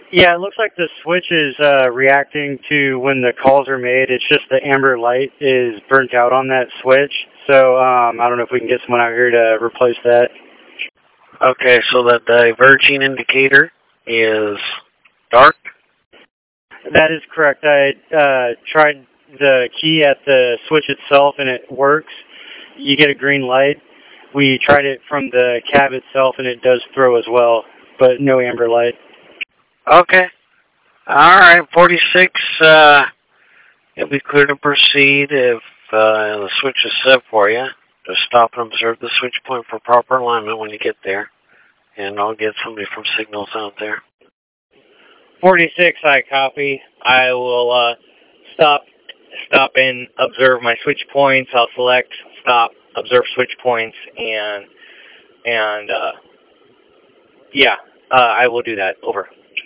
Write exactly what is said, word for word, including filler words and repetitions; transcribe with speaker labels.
Speaker 1: Yeah, it looks like the switch is uh, reacting to when the calls are made. It's just the amber light is burnt out on that switch. So um, I don't know if we can get someone out here to replace that.
Speaker 2: Okay, so the diverging indicator is dark?
Speaker 1: That is correct. I uh, tried the key at the switch itself and it works. You get a green light. We tried it from the cab itself and it does throw as well, but no amber light.
Speaker 2: Okay. All right, forty-six, uh, you'll be clear to proceed if uh, the switch is set for you. Just stop and observe the switch point for proper alignment when you get there. And I'll get somebody from Signals out there.
Speaker 3: forty-six, I copy. I will uh, stop stop and observe my switch points. I'll select stop, observe switch points, and, and uh, yeah, uh, I will do that. Over.